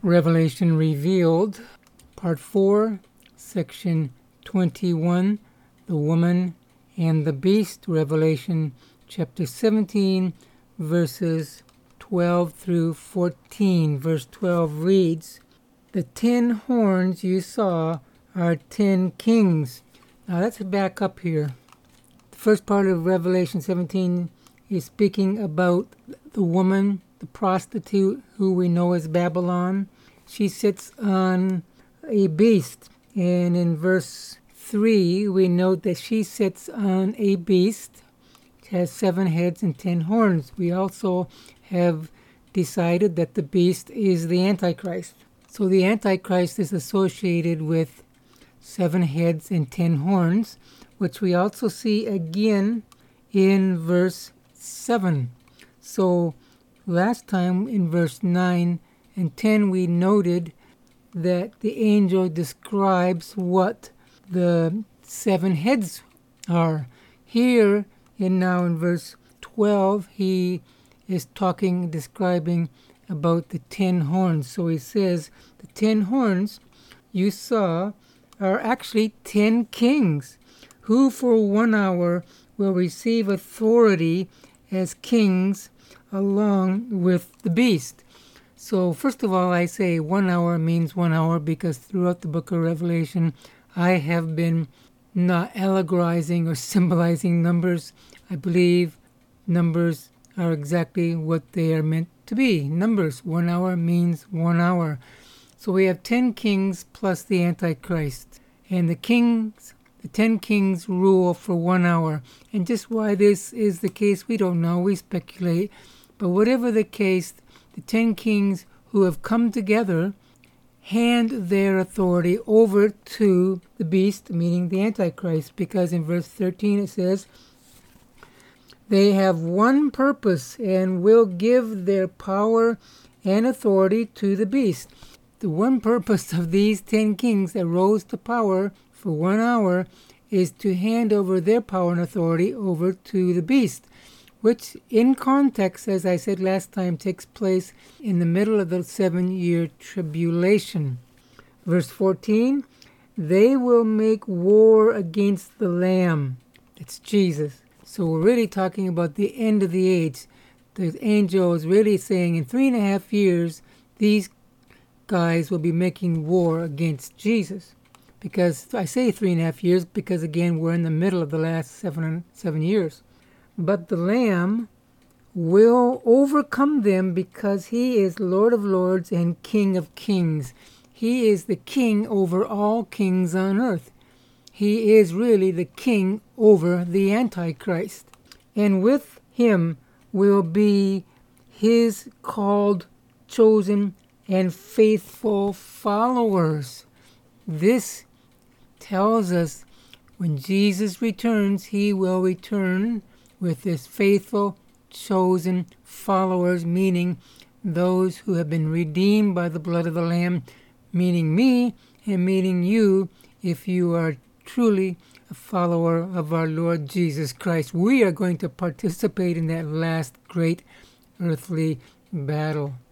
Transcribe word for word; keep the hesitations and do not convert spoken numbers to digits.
Revelation Revealed, Part four, Section twenty-one, The Woman and the Beast, Revelation chapter seventeen, verses twelve through fourteen. Verse twelve reads, "The ten horns you saw are ten kings." Now let's back up here. The first part of Revelation seventeen is speaking about the woman, the prostitute, who we know as Babylon. She sits on a beast, and in verse three we note that she sits on a beast. It has seven heads and ten horns. We also have decided that the beast is the Antichrist. So the Antichrist is associated with seven heads and ten horns, which we also see again in verse seven. So last time in verse nine and ten we noted that the angel describes what the seven heads are. Here and now in verse twelve he is talking, describing about the ten horns. So he says the ten horns you saw are actually ten kings who for one hour will receive authority as kings along with the beast. So first of all, I say one hour means one hour because throughout the book of Revelation I have been not allegorizing or symbolizing numbers. I believe numbers are exactly what they are meant to be. Numbers. One hour means one hour. So we have ten kings plus the Antichrist. And the kings, the ten kings rule for one hour. And just why this is the case, we don't know. We speculate. But whatever the case, the ten kings who have come together hand their authority over to the beast, meaning the Antichrist, because in verse thirteen it says, "They have one purpose and will give their power and authority to the beast." The one purpose of these ten kings that rose to power for one hour is to hand over their power and authority over to the beast, which in context, as I said last time, takes place in the middle of the seven-year tribulation. Verse fourteen, "They will make war against the Lamb." It's Jesus. So we're really talking about the end of the age. The angel is really saying in three and a half years, these guys will be making war against Jesus. Because I say three and a half years because, again, we're in the middle of the last seven, seven years. "But the Lamb will overcome them because he is Lord of lords and King of kings." He is the king over all kings on earth. He is really the king over the Antichrist. And with him will be his called, chosen, and faithful followers. This tells us when Jesus returns, he will return with his faithful, chosen followers, meaning those who have been redeemed by the blood of the Lamb, meaning me and meaning you if you are truly a follower of our Lord Jesus Christ. We are going to participate in that last great earthly battle.